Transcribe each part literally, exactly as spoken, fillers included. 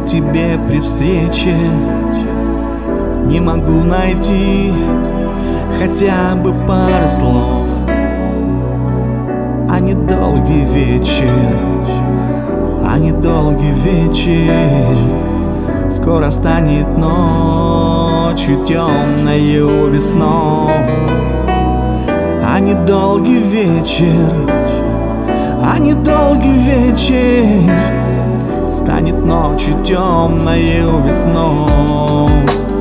тебе при встрече не могу найти хотя бы пару слов, а недолгий вечер, а недолгий вечер скоро станет ночью темною без снов. А недолгий вечер, а недолгий вечер станет ночью темною без снов.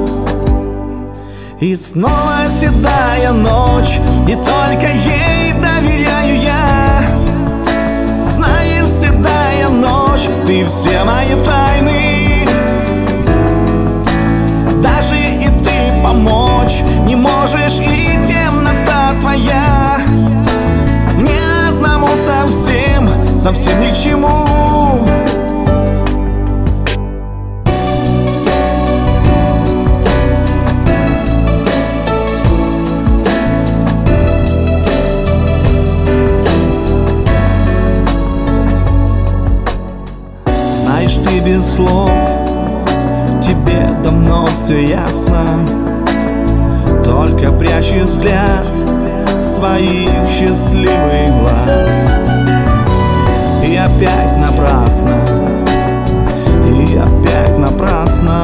И снова седая ночь, и только ей доверяю я. Знаешь, седая ночь, ты все мои тайны. Даже и ты помочь не можешь, и темнота твоя мне одному совсем, совсем ни к чему. Ты без слов, тебе давно все ясно, только прячешь взгляд своих счастливых глаз. И опять напрасно, и опять напрасно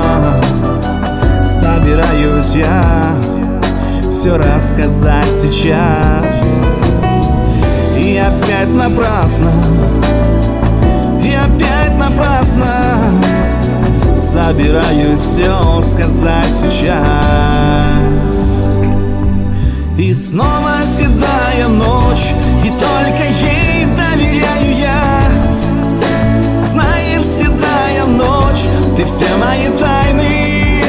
собираюсь я все рассказать сейчас. И опять напрасно, и опять напрасно собираюсь все сказать сейчас. И снова седая ночь, и только ей доверяю я. Знаешь, седая ночь, ты все мои тайны.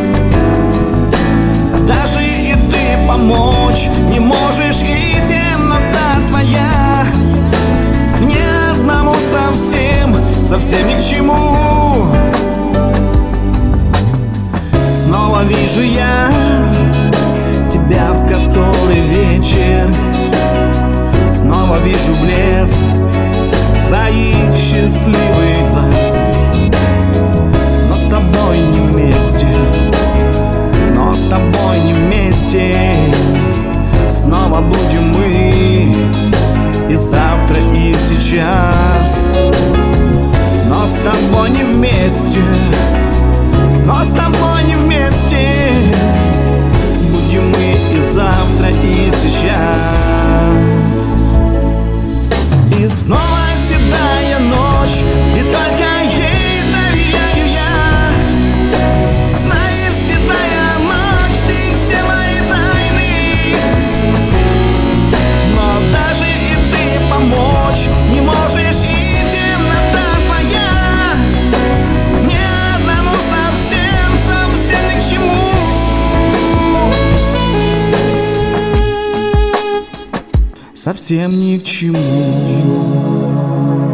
Даже и ты помочь не можешь, и темнота твоя мне одному совсем, совсем ни к чему. Снова вижу я тебя в который вечер, снова вижу блеск твоих счастливых глаз. Но с тобой не вместе, но с тобой не вместе снова будем мы, и завтра, и сейчас. Но с тобой не вместе, но с тобой не вместе будем мы, и завтра, и сейчас. И снова седая ночь, и только ей доверяю я. Знаешь, седая ночь, ты все мои тайны. Но даже и ты помочь не можешь, и темнота твоя мне одному совсем, совсем ни к чему. Совсем ни к чему.